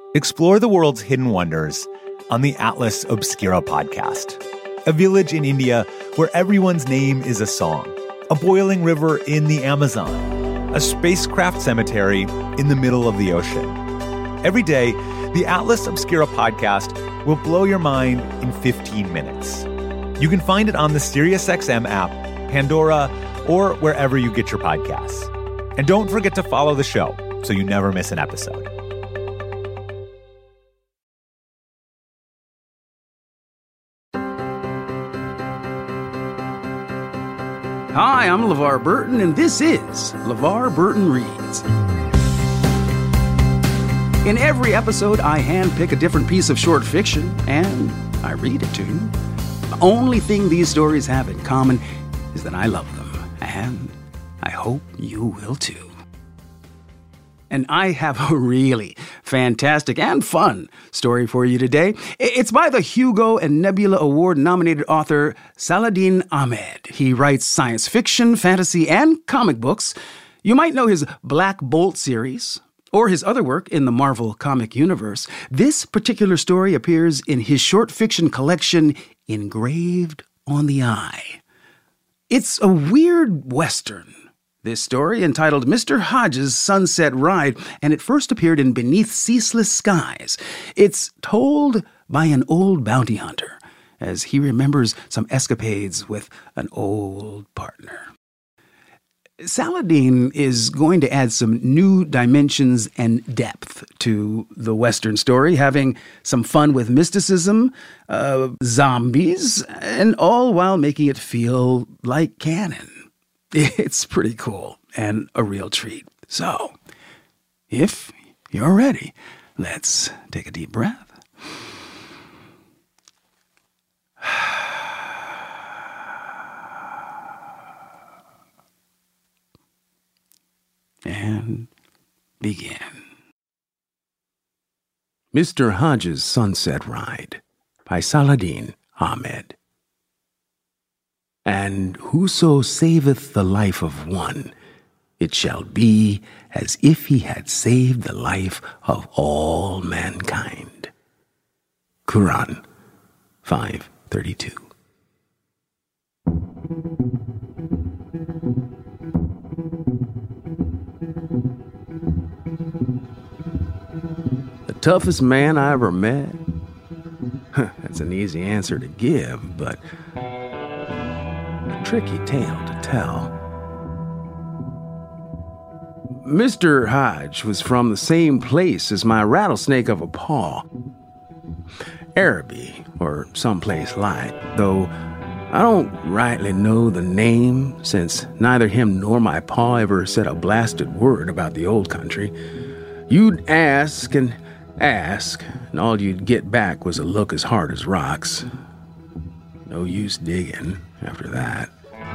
Explore the world's hidden wonders on the Atlas Obscura podcast. A village in India where everyone's name is a song. A boiling river in the Amazon. A spacecraft cemetery in the middle of the ocean. Every day, the Atlas Obscura podcast will blow your mind in 15 minutes. You can find it on the SiriusXM app, Pandora, or wherever you get your podcasts. And don't forget to follow the show so you never miss an episode. Hi, I'm LeVar Burton, and this is LeVar Burton Reads. In every episode, I handpick a different piece of short fiction, and I read it to you. The only thing these stories have in common is that I love them, and I hope you will too. And I have a really fantastic and fun story for you today. It's by the Hugo and Nebula Award-nominated author Saladin Ahmed. He writes science fiction, fantasy, and comic books. You might know his Black Bolt series, or his other work in the Marvel comic universe. This particular story appears in his short fiction collection, Engraved on the Eye. It's a weird Western. This story, entitled Mr. Hodges' Sunset Ride, and it first appeared in Beneath Ceaseless Skies. It's told by an old bounty hunter, as he remembers some escapades with an old partner. Saladin is going to add some new dimensions and depth to the Western story, having some fun with mysticism, zombies, and all while making it feel like canon. It's pretty cool and a real treat. So, if you're ready, let's take a deep breath. And begin. Mr. Hodges' Sunset Ride by Saladin Ahmed. And whoso saveth the life of one, it shall be as if he had saved the life of all mankind. Quran 5:32. The toughest man I ever met? That's an easy answer to give, but a tricky tale to tell. Mr. Hodge was from the same place as my rattlesnake of a paw. Araby, or someplace like, though I don't rightly know the name, since neither him nor my paw ever said a blasted word about the old country. You'd ask and ask, and all you'd get back was a look as hard as rocks. No use digging after that.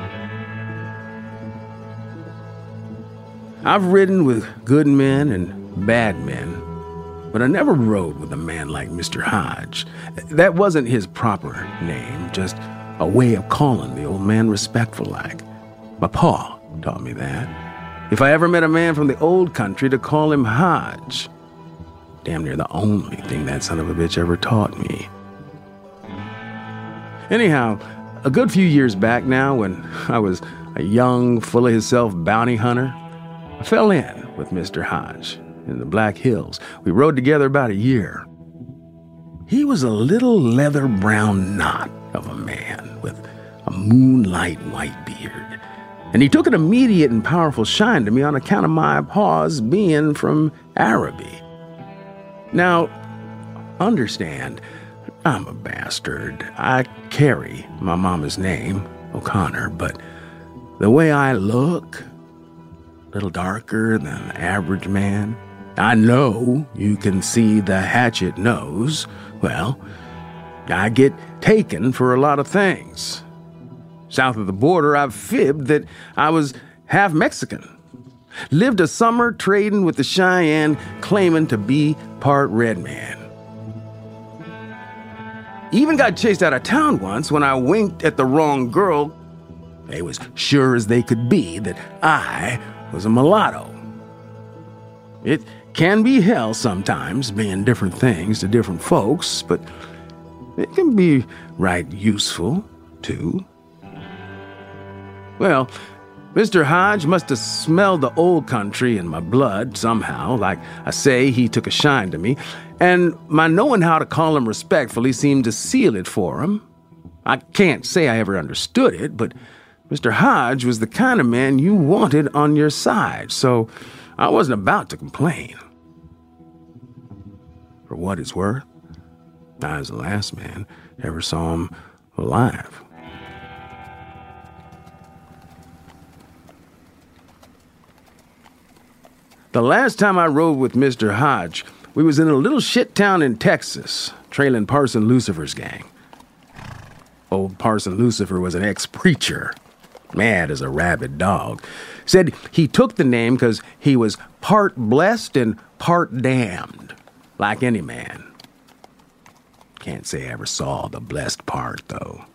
I've ridden with good men and bad men, but I never rode with a man like Mr. Hodge. That wasn't his proper name, just a way of calling the old man respectful like. My pa taught me that. If I ever met a man from the old country, to call him Hodge. Damn near the only thing that son of a bitch ever taught me. Anyhow, a good few years back now, when I was a young, full-of-himself bounty hunter, I fell in with Mr. Hodge in the Black Hills. We rode together about a year. He was a little leather-brown knot of a man with a moonlight white beard, and he took an immediate and powerful shine to me on account of my paws being from Araby. Now, understand, I'm a bastard. I carry my mama's name, O'Connor, but the way I look, a little darker than the average man. I know you can see the hatchet nose. Well, I get taken for a lot of things. South of the border, I've fibbed that I was half Mexican. Lived a summer trading with the Cheyenne, claiming to be part red man. Even got chased out of town once when I winked at the wrong girl. They was sure as they could be that I was a mulatto. It can be hell sometimes, being different things to different folks, but it can be right useful, too. Well, Mr. Hodge must have smelled the old country in my blood somehow. Like I say, he took a shine to me, and my knowing how to call him respectfully seemed to seal it for him. I can't say I ever understood it, but Mr. Hodge was the kind of man you wanted on your side, so I wasn't about to complain. For what it's worth, I was the last man ever saw him alive. The last time I rode with Mr. Hodge, we was in a little shit town in Texas, trailing Parson Lucifer's gang. Old Parson Lucifer was an ex-preacher, mad as a rabid dog. Said he took the name because he was part blessed and part damned, like any man. Can't say I ever saw the blessed part, though.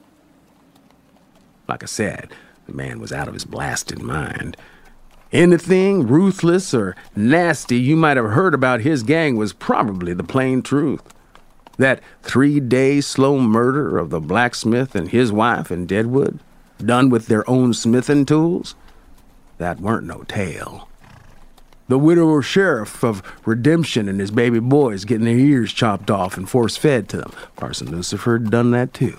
Like I said, the man was out of his blasted mind. Anything ruthless or nasty you might have heard about his gang was probably the plain truth. That 3-day slow murder of the blacksmith and his wife in Deadwood, done with their own smithing tools, that weren't no tale. The widower sheriff of Redemption and his baby boys getting their ears chopped off and force-fed to them, Parson Lucifer had done that too.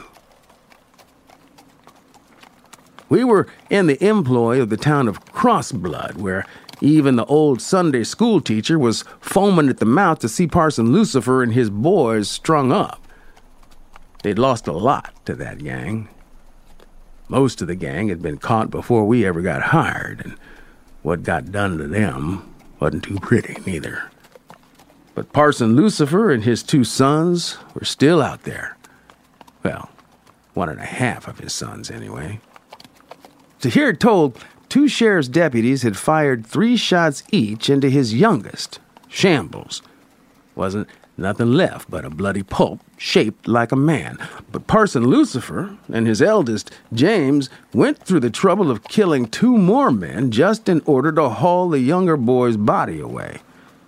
We were in the employ of the town of Crossblood, where even the old Sunday school teacher was foaming at the mouth to see Parson Lucifer and his boys strung up. They'd lost a lot to that gang. Most of the gang had been caught before we ever got hired, and what got done to them wasn't too pretty, neither. But Parson Lucifer and his 2 sons were still out there. Well, 1.5 of his sons, anyway. To hear it told, 2 sheriff's deputies had fired 3 shots each into his youngest, Shambles. Wasn't nothing left but a bloody pulp shaped like a man. But Parson Lucifer and his eldest, James, went through the trouble of killing 2 more men just in order to haul the younger boy's body away.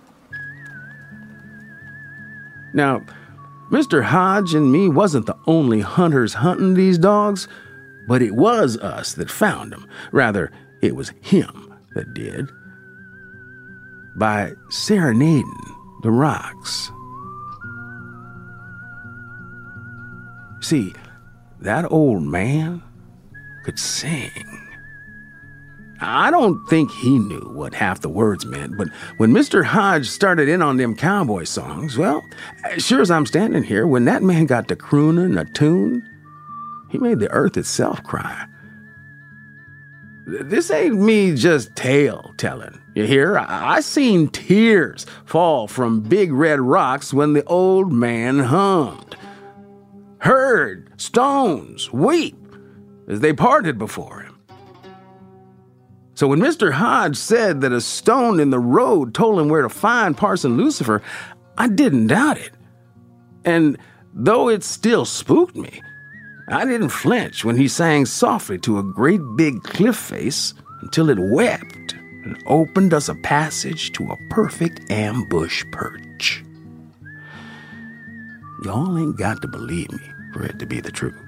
Now, Mr. Hodge and me wasn't the only hunters hunting these dogs, but it was us that found them. Rather, it was him that did. By serenading the rocks. See, that old man could sing. I don't think he knew what half the words meant, but when Mr. Hodge started in on them cowboy songs, well, sure as I'm standing here, when that man got to crooning a tune, he made the earth itself cry. This ain't me just tale-telling. You hear? I seen tears fall from big red rocks when the old man hummed. Heard stones weep as they parted before him. So when Mr. Hodge said that a stone in the road told him where to find Parson Lucifer, I didn't doubt it. And though it still spooked me, I didn't flinch when he sang softly to a great big cliff face until it wept and opened us a passage to a perfect ambush perch. Y'all ain't got to believe me for it to be the truth.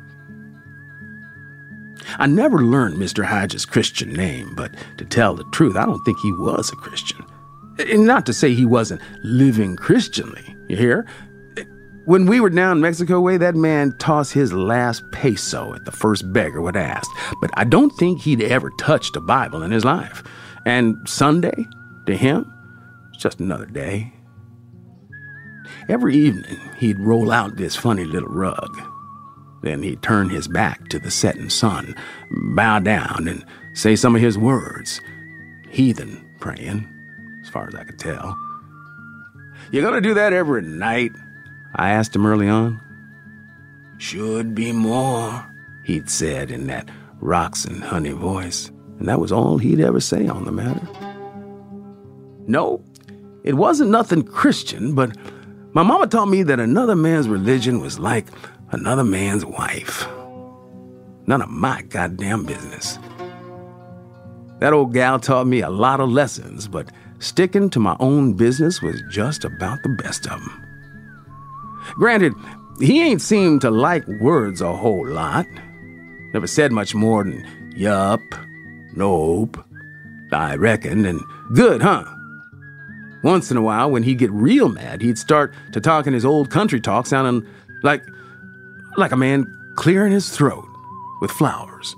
I never learned Mr. Hodge's Christian name, but to tell the truth, I don't think he was a Christian. And not to say he wasn't living Christianly, you hear? When we were down Mexico way, that man tossed his last peso at the first beggar would ask. But I don't think he'd ever touched a Bible in his life. And Sunday, to him, was just another day. Every evening, he'd roll out this funny little rug. Then he'd turn his back to the setting sun, bow down, and say some of his words. Heathen praying, as far as I could tell. You gonna do that every night? I asked him early on. Should be more, he'd said in that rocks and honey voice, and that was all he'd ever say on the matter. No, it wasn't nothing Christian, but my mama taught me that another man's religion was like another man's wife. None of my goddamn business. That old gal taught me a lot of lessons, but sticking to my own business was just about the best of them. Granted, he ain't seemed to like words a whole lot. Never said much more than yup, nope, I reckon, and good, huh? Once in a while, when he'd get real mad, he'd start to talk in his old country talk, sounding like a man clearing his throat with flowers.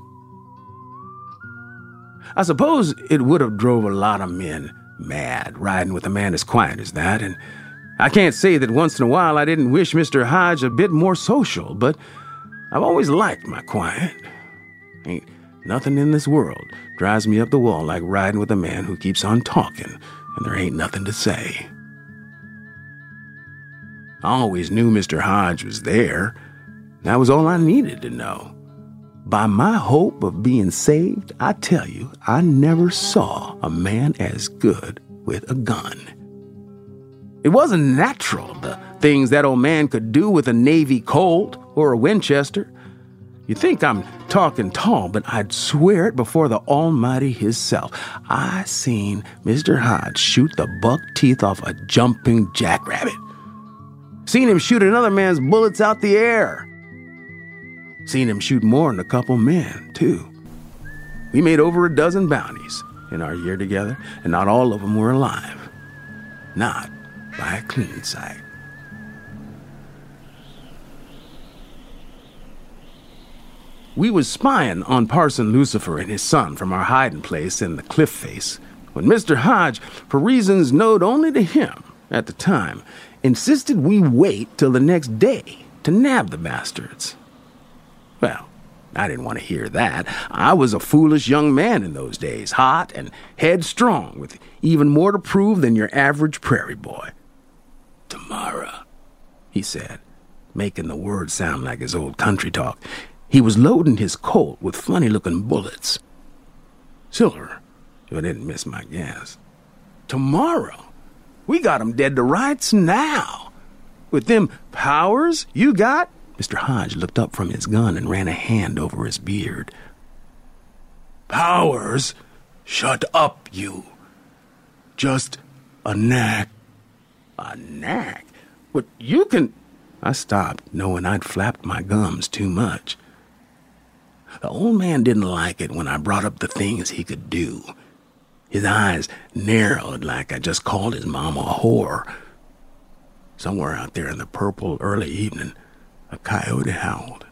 I suppose it would have drove a lot of men mad riding with a man as quiet as that, and I can't say that once in a while I didn't wish Mr. Hodge a bit more social, but I've always liked my quiet. Ain't nothing in this world drives me up the wall like riding with a man who keeps on talking and there ain't nothing to say. I always knew Mr. Hodge was there. That was all I needed to know. By my hope of being saved, I tell you, I never saw a man as good with a gun. It wasn't natural, the things that old man could do with a Navy Colt or a Winchester. You think I'm talking tall, but I'd swear it before the Almighty Himself. I seen Mr. Hodge shoot the buck teeth off a jumping jackrabbit. Seen him shoot another man's bullets out the air. Seen him shoot more than a couple men, too. We made over a dozen bounties in our year together, and not all of them were alive. Not by a clean sight. We was spying on Parson Lucifer and his son from our hiding place in the cliff face when Mr. Hodge, for reasons known only to him at the time, insisted we wait till the next day to nab the bastards. Well, I didn't want to hear that. I was a foolish young man in those days, hot and headstrong, with even more to prove than your average prairie boy. "Tomorrow," he said, making the words sound like his old country talk. He was loading his Colt with funny-looking bullets. Silver, if I didn't miss my guess. "Tomorrow? We got 'em dead to rights now. With them powers you got?" Mr. Hodge looked up from his gun and ran a hand over his beard. "Powers? Shut up, you. Just a knack." "A knack? But you can—" I stopped, knowing I'd flapped my gums too much. The old man didn't like it when I brought up the things he could do. His eyes narrowed like I just called his mom a whore. Somewhere out there in the purple early evening, a coyote howled.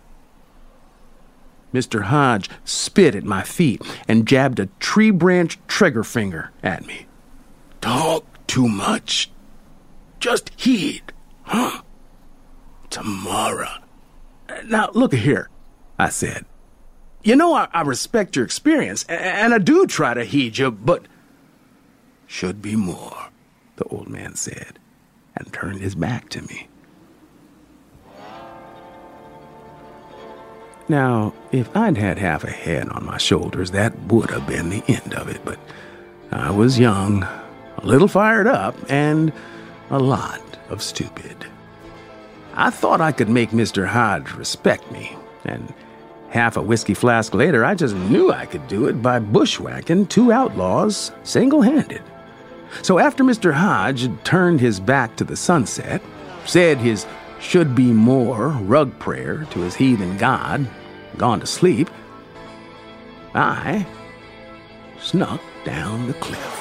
Mr. Hodge spit at my feet and jabbed a tree branch trigger finger at me. "Talk too much. Just heed, huh? Tomorrow." "Now, look here," I said. "You know I respect your experience, and I do try to heed you, but—" "Should be more," the old man said, and turned his back to me. Now, if I'd had half a head on my shoulders, that would have been the end of it, but I was young, a little fired up, and a lot of stupid. I thought I could make Mr. Hodge respect me, and half a whiskey flask later, I just knew I could do it by bushwhacking two outlaws single-handed. So after Mr. Hodge had turned his back to the sunset, said his should-be-more rug prayer to his heathen god, gone to sleep, I snuck down the cliff.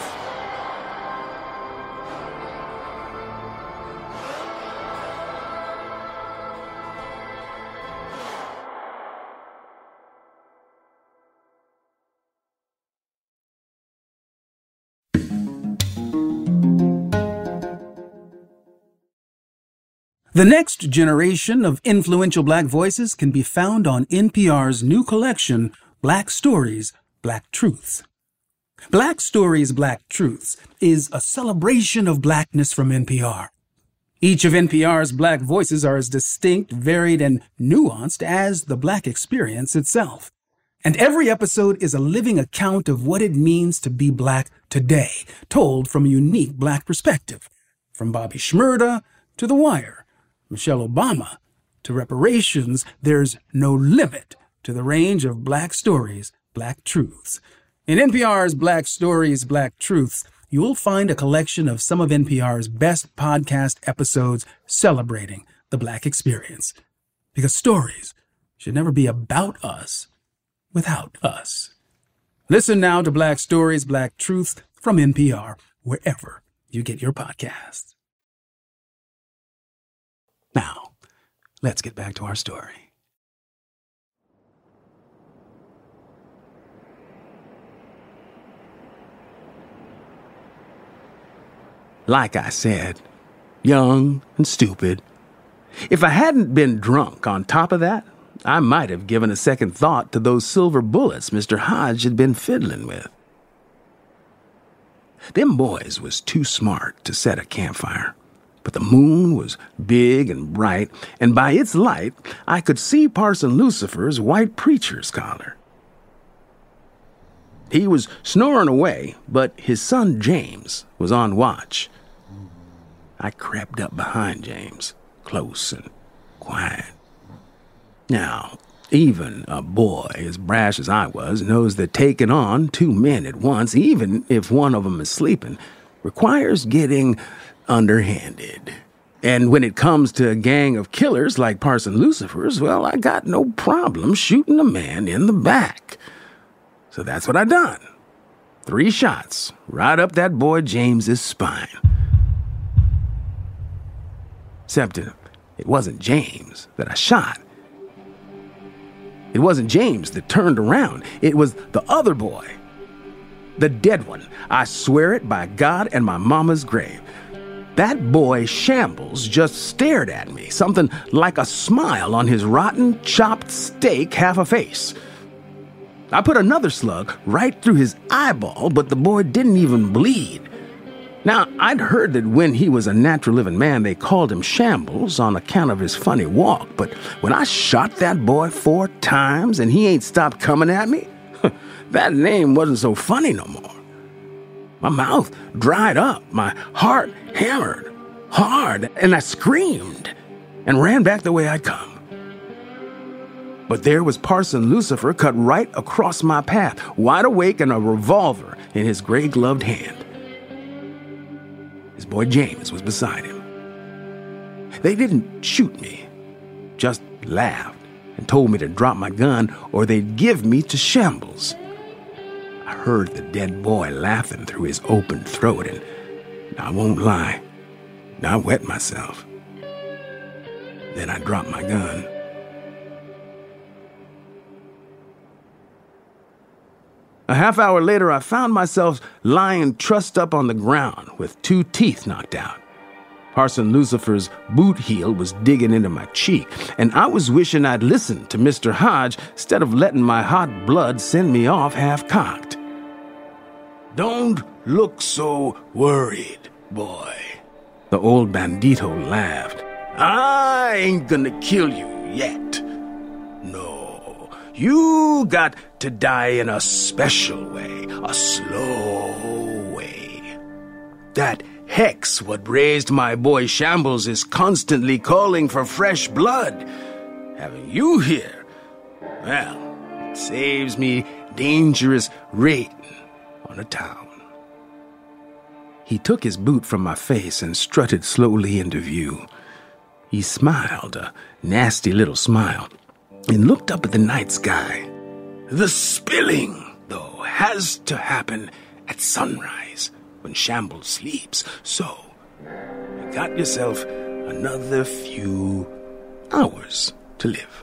The next generation of influential Black voices can be found on NPR's new collection, Black Stories, Black Truths. Black Stories, Black Truths is a celebration of Blackness from NPR. Each of NPR's Black voices are as distinct, varied, and nuanced as the Black experience itself. And every episode is a living account of what it means to be Black today, told from a unique Black perspective. From Bobby Shmurda to The Wire, Michelle Obama to reparations, there's no limit to the range of Black stories, Black truths. In NPR's Black Stories, Black Truths, you'll find a collection of some of NPR's best podcast episodes celebrating the Black experience. Because stories should never be about us without us. Listen now to Black Stories, Black Truth from NPR, wherever you get your podcasts. Now, let's get back to our story. Like I said, young and stupid. If I hadn't been drunk on top of that, I might have given a second thought to those silver bullets Mr. Hodge had been fiddling with. Them boys was too smart to set a campfire, but the moon was big and bright, and by its light I could see Parson Lucifer's white preacher's collar. He was snoring away, but his son James was on watch. I crept up behind James, close and quiet. Now, even a boy as brash as I was knows that taking on 2 men at once, even if one of them is sleeping, requires getting underhanded. And when it comes to a gang of killers like Parson Lucifer's, well, I got no problem shooting a man in the back. So that's what I done. 3 shots right up that boy James's spine. Except it wasn't James that I shot. It wasn't James that turned around. It was the other boy. The dead one. I swear it by God and my mama's grave. That boy Shambles just stared at me, something like a smile on his rotten, chopped steak half a face. I put another slug right through his eyeball, but the boy didn't even bleed. Now, I'd heard that when he was a natural-living man, they called him Shambles on account of his funny walk, but when I shot that boy 4 times and he ain't stopped coming at me, that name wasn't so funny no more. My mouth dried up, my heart hammered hard, and I screamed and ran back the way I'd come. But there was Parson Lucifer cut right across my path, wide awake and a revolver in his gray-gloved hand. His boy James was beside him. They didn't shoot me, just laughed and told me to drop my gun or they'd give me to Shambles. I heard the dead boy laughing through his open throat, and I won't lie, I wet myself. Then I dropped my gun. A half hour later, I found myself lying trussed up on the ground with 2 teeth knocked out. Parson Lucifer's boot heel was digging into my cheek, and I was wishing I'd listened to Mr. Hodge instead of letting my hot blood send me off half-cocked. "Don't look so worried, boy," the old bandito laughed. "I ain't gonna kill you yet. No, you got to die in a special way, a slow way. That hex what raised my boy Shambles is constantly calling for fresh blood. Having you here, well, it saves me dangerous raiding on a town." He took his boot from my face and strutted slowly into view. He smiled, a nasty little smile, and looked up at the night sky. "The spilling, though, has to happen at sunrise when Shambles sleeps, so you got yourself another few hours to live."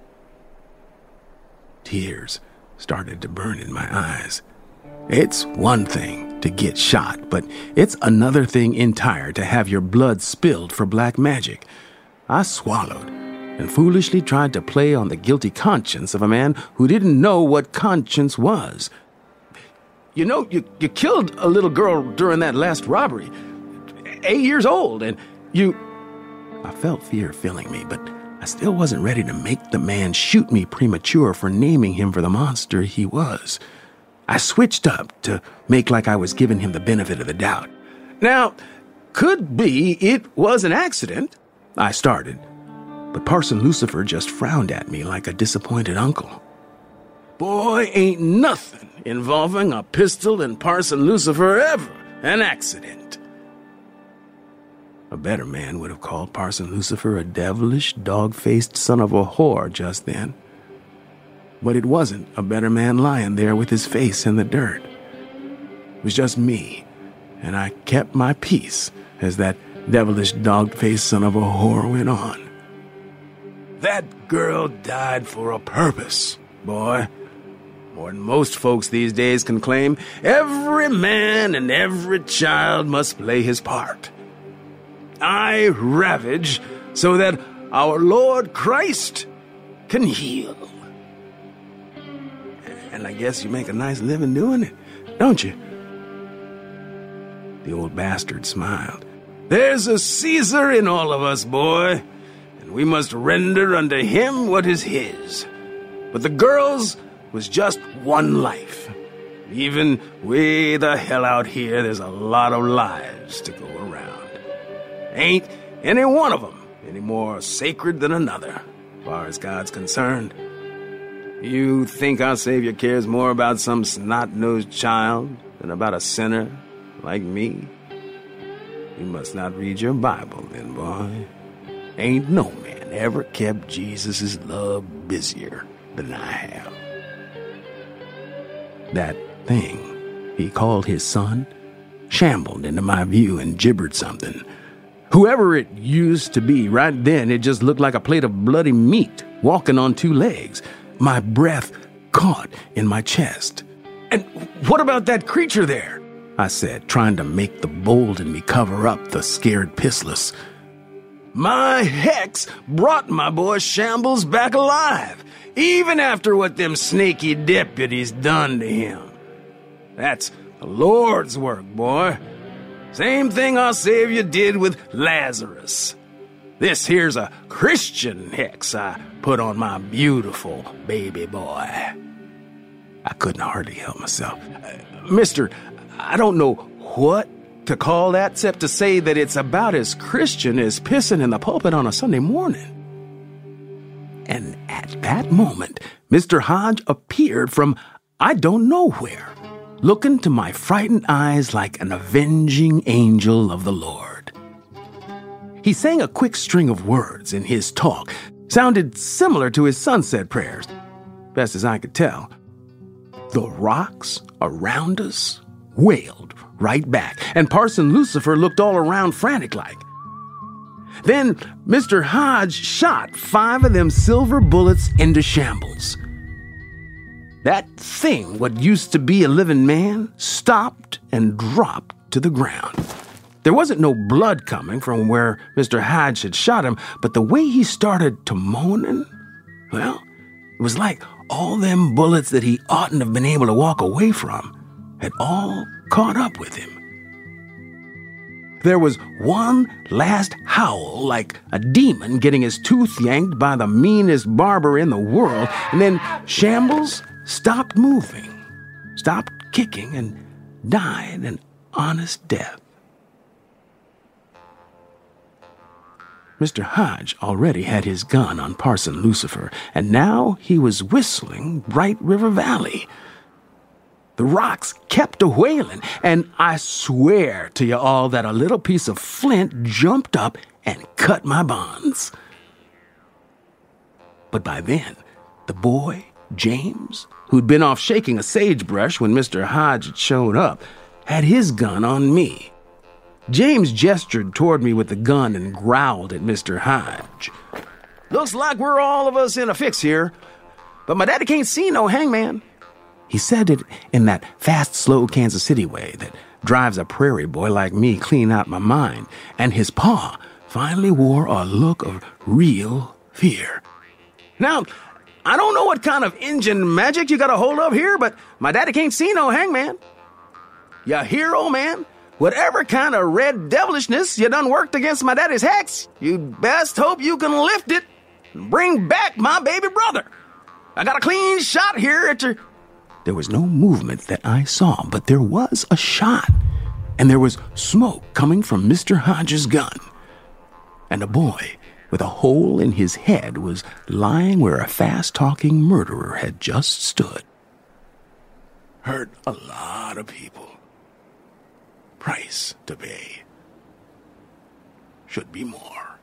Tears started to burn in my eyes. It's one thing to get shot, but it's another thing entire to have your blood spilled for black magic. I swallowed and foolishly tried to play on the guilty conscience of a man who didn't know what conscience was. "You know, you killed a little girl during that last robbery, 8 years old, and you..." I felt fear filling me, but I still wasn't ready to make the man shoot me premature for naming him for the monster he was. I switched up to make like I was giving him the benefit of the doubt. "Now, could be it was an accident," I started. But Parson Lucifer just frowned at me like a disappointed uncle. "Boy, ain't nothing involving a pistol and Parson Lucifer ever An accident. A better man would have called Parson Lucifer a devilish, dog-faced son of a whore just then. But it wasn't a better man lying there with his face in the dirt. It was just me, and I kept my peace as that devilish, dog-faced son of a whore went on. That girl died for a purpose, boy. More than most folks these days can claim, every man and every child must play his part. I ravage so that our Lord Christ can heal. And I guess you make a nice living doing it, don't you? The old bastard smiled. There's a Caesar in all of us, boy, and we must render unto him what is his. But the girl's was just one life. Even way the hell out here, there's a lot of lives to go around. Ain't any one of them any more sacred than another, as far as God's concerned. You think our Savior cares more about some snot-nosed child than about a sinner like me? You must not read your Bible, then, boy. Ain't no man ever kept Jesus' love busier than I have. That thing he called his son shambled into my view and gibbered something. Whoever it used to be, right then, it just looked like a plate of bloody meat walking on two legs. My breath caught in my chest. And what about that creature there? I said, trying to make the bold in me cover up the scared pissless. My hex brought my boy Shambles back alive, even after what them snaky deputies done to him. That's the Lord's work, boy. Same thing our Savior did with Lazarus. This here's a Christian hex I put on my beautiful baby boy. I couldn't hardly help myself. Mister, I don't know what to call that except to say that it's about as Christian as pissing in the pulpit on a Sunday morning. And at that moment, Mr. Hodge appeared from I don't know where, looking to my frightened eyes like an avenging angel of the Lord. He sang a quick string of words in his talk, sounded similar to his sunset prayers, best as I could tell. The rocks around us wailed right back, and Parson Lucifer looked all around frantic-like. Then Mr. Hodge shot 5 of them silver bullets into Shambles. That thing, what used to be a living man, stopped and dropped to the ground. There wasn't no blood coming from where Mr. Hodge had shot him, but the way he started to moaning, well, it was like all them bullets that he oughtn't have been able to walk away from had all caught up with him. There was one last howl like a demon getting his tooth yanked by the meanest barber in the world, and then Shambles stopped moving, stopped kicking, and died an honest death. Mr. Hodge already had his gun on Parson Lucifer, and now he was whistling Bright River Valley. The rocks kept a-wailing, and I swear to you all that a little piece of flint jumped up and cut my bonds. But by then, the boy, James, who'd been off shaking a sagebrush when Mr. Hodge had shown up, had his gun on me. James gestured toward me with the gun and growled at Mr. Hodge. "Looks like we're all of us in a fix here, but my daddy can't see no hangman." He said it in that fast, slow Kansas City way that drives a prairie boy like me clean out my mind, and his paw finally wore a look of real fear. "Now, I don't know what kind of Injun magic you got a hold of here, but my daddy can't see no hangman. You hear, old man? Whatever kind of red devilishness you done worked against my daddy's hex, you'd best hope you can lift it and bring back my baby brother. I got a clean shot here at your..." There was no movement that I saw, but there was a shot, and there was smoke coming from Mr. Hodge's gun. And a boy with a hole in his head was lying where a fast-talking murderer had just stood. Hurt a lot of people. price to pay. Should be more.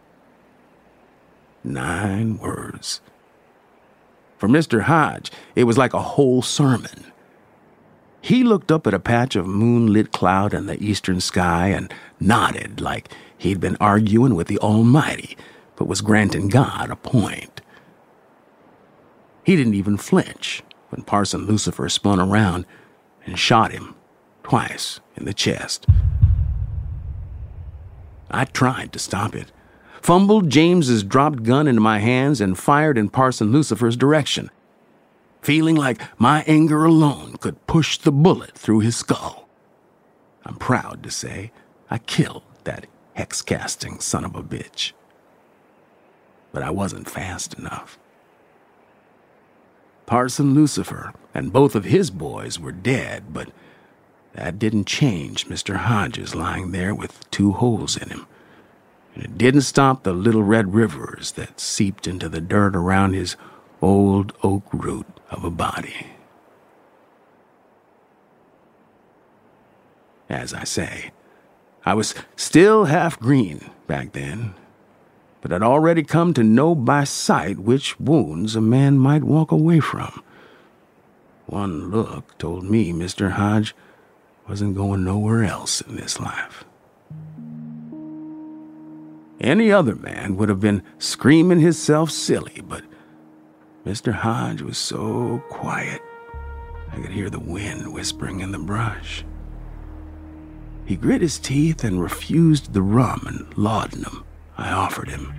9 words. For Mr. Hodge, it was like a whole sermon. He looked up at a patch of moonlit cloud in the eastern sky and nodded like he'd been arguing with the Almighty, but was granting God a point. He didn't even flinch when Parson Lucifer spun around and shot him twice in the chest. I tried to stop it, fumbled James's dropped gun into my hands and fired in Parson Lucifer's direction, feeling like my anger alone could push the bullet through his skull. I'm proud to say I killed that hex-casting son of a bitch. But I wasn't fast enough. Parson Lucifer and both of his boys were dead, but that didn't change Mr. Hodges lying there with 2 holes in him. And it didn't stop the little red rivers that seeped into the dirt around his old oak root of a body. As I say, I was still half green back then, but I'd already come to know by sight which wounds a man might walk away from. One look told me Mr. Hodge wasn't going nowhere else in this life. Any other man would have been screaming himself silly, but Mr. Hodge was so quiet I could hear the wind whispering in the brush. He grit his teeth and refused the rum and laudanum I offered him.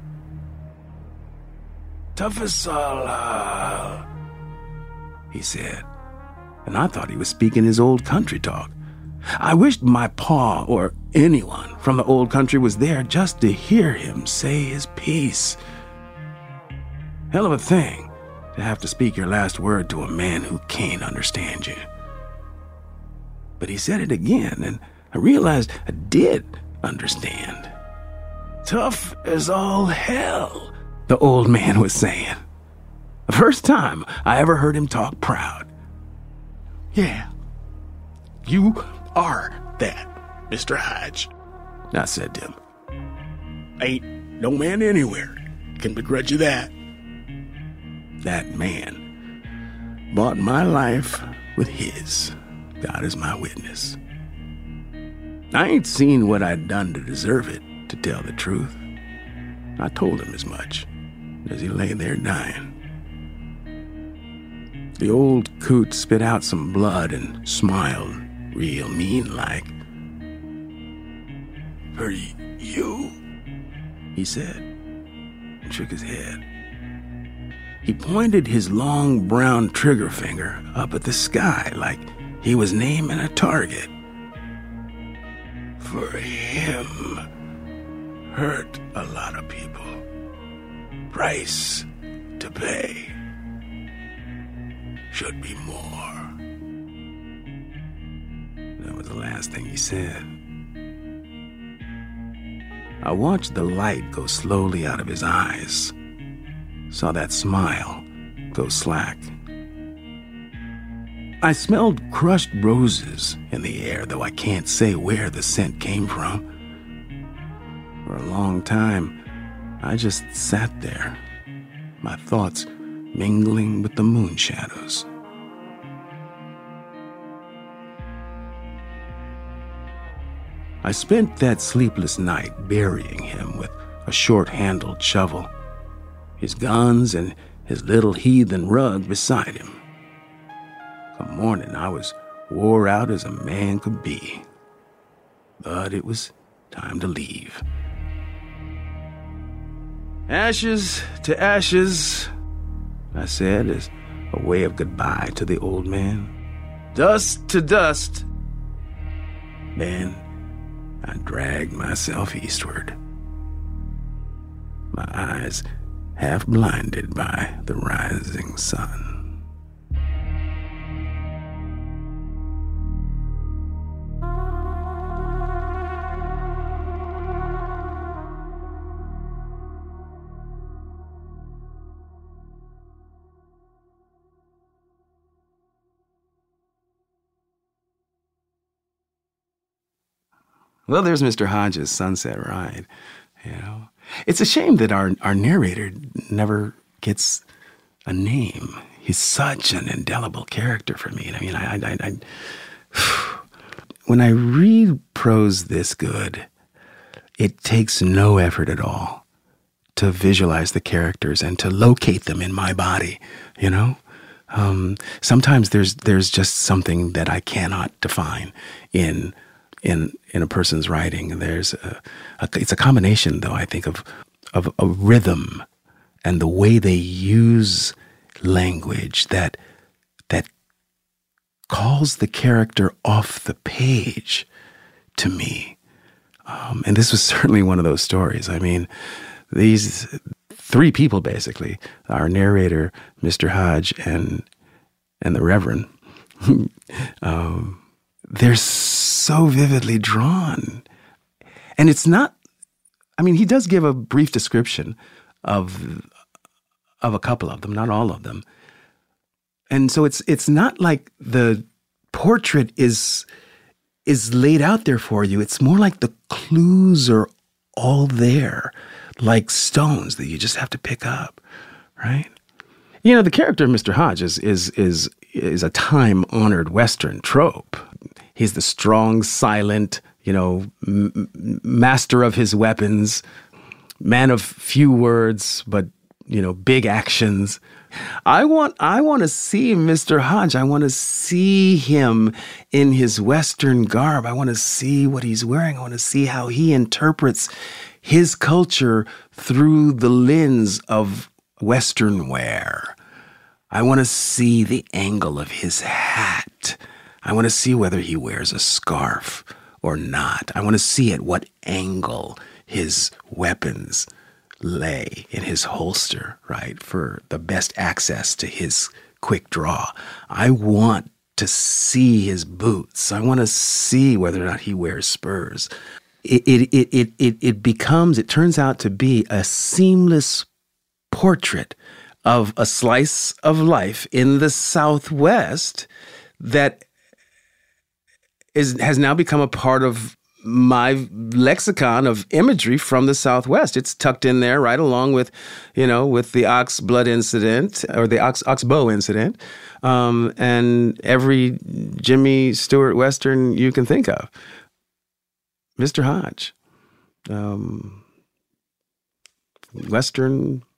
"Tafasala," he said, and I thought he was speaking his old country talk. I wished my pa or anyone from the old country was there just to hear him say his piece. Hell of a thing to have to speak your last word to a man who can't understand you. But he said it again, and I realized I did understand. "Tough as all hell," the old man was saying. The first time I ever heard him talk proud. "Yeah, you are that, Mr. Hodge," I said to him. "Ain't no man anywhere can begrudge you that." That man bought my life with his. God is my witness. I ain't seen what I'd done to deserve it, to tell the truth. I told him as much as he lay there dying. The old coot spit out some blood and smiled real mean-like. "For you?" he said, and shook his head. He pointed his long brown trigger finger up at the sky like he was naming a target. "For him, hurt a lot of people. Price to pay. Should be more." That was the last thing he said. I watched the light go slowly out of his eyes. Saw that smile go slack. I smelled crushed roses in the air, though I can't say where the scent came from. For a long time, I just sat there, my thoughts mingling with the moon shadows. I spent that sleepless night burying him with a short-handled shovel, his guns and his little heathen rug beside him. Come morning, I was wore out as a man could be, but it was time to leave. "Ashes to ashes," I said as a way of goodbye to the old man. "Dust to dust." Then I dragged myself eastward, my eyes half blinded by the rising sun. Well, there's Mr. Hodges' Sunset Ride. You know, it's a shame that our narrator never gets a name. He's such an indelible character for me. I mean, I when I read prose this good, it takes no effort at all to visualize the characters and to locate them in my body, you know? Sometimes there's just something that I cannot define in a person's writing. There's it's a combination, though, I think, of a rhythm and the way they use language that calls the character off the page to me. And this was certainly one of those stories. I mean, these three people, basically, our narrator, Mr. Hodge, and the Reverend, they're so vividly drawn. And it's not, I mean, he does give a brief description of a couple of them, not all of them. And so it's not like the portrait is laid out there for you. It's more like the clues are all there, like stones that you just have to pick up, right? You know, the character of Mr. Hodge is a time-honored Western trope. He's the strong, silent, you know, master of his weapons, man of few words, but, you know, big actions. I want to see Mr. Hodge. I want to see him in his Western garb. I want to see what he's wearing. I want to see how he interprets his culture through the lens of Western wear. I want to see the angle of his hat. I want to see whether he wears a scarf or not. I want to see at what angle his weapons lay in his holster, right, for the best access to his quick draw. I want to see his boots. I want to see whether or not he wears spurs. It turns out to be a seamless portrait of a slice of life in the Southwest that has now become a part of my lexicon of imagery from the Southwest. It's tucked in there right along with, you know, with the ox blood incident or the oxbow incident, and every Jimmy Stewart Western you can think of. Mr. Hodge, Western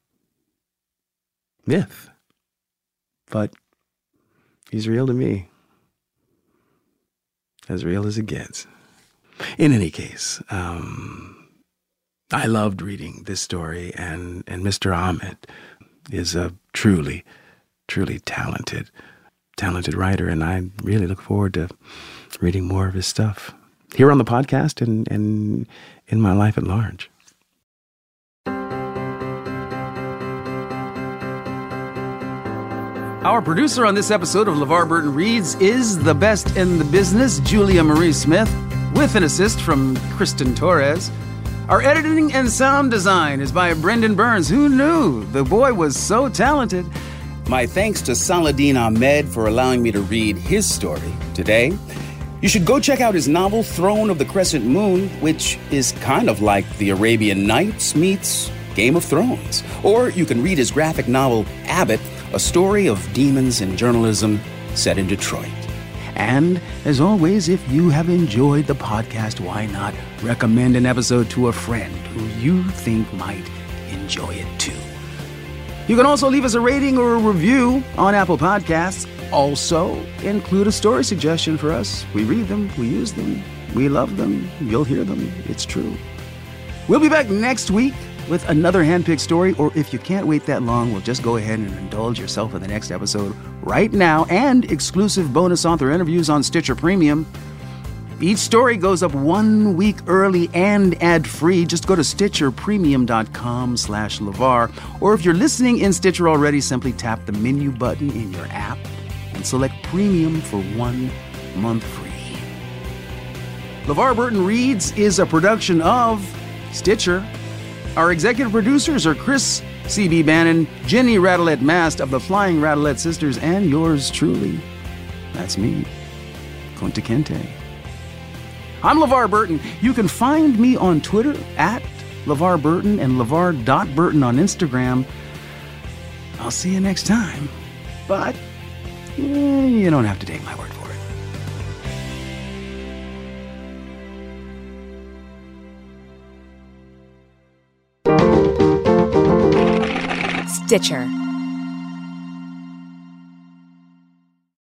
myth, but he's real to me, as real as it gets. In any case, I loved reading this story, and Mr. Ahmed is a truly, truly talented writer, and I really look forward to reading more of his stuff here on the podcast and in my life at large. Our producer on this episode of LeVar Burton Reads is the best in the business, Julia Marie Smith, with an assist from Kristen Torres. Our editing and sound design is by Brendan Burns. Who knew? The boy was so talented. My thanks to Saladin Ahmed for allowing me to read his story today. You should go check out his novel, Throne of the Crescent Moon, which is kind of like the Arabian Nights meets Game of Thrones. Or you can read his graphic novel, Abbott, a story of demons and journalism set in Detroit. And, as always, if you have enjoyed the podcast, why not recommend an episode to a friend who you think might enjoy it too? You can also leave us a rating or a review on Apple Podcasts. Also, include a story suggestion for us. We read them, we use them, we love them, you'll hear them, it's true. We'll be back next week with another handpicked story, or if you can't wait that long, we'll just go ahead and indulge yourself in the next episode right now, and exclusive bonus author interviews on Stitcher Premium. Each story goes up 1 week early and ad-free. Just go to StitcherPremium.com/LeVar, or if you're listening in Stitcher already, simply tap the menu button in your app and select Premium for 1 month free. LeVar Burton Reads is a production of Stitcher. Our executive producers are Chris C.B. Bannon, Jenny Rattlet Mast of the Flying Rattlet Sisters, and yours truly. That's me, Kunta Kinte. I'm LeVar Burton. You can find me on Twitter at LeVar Burton and LeVar.Burton on Instagram. I'll see you next time. But you don't have to take my word for it. Stitcher.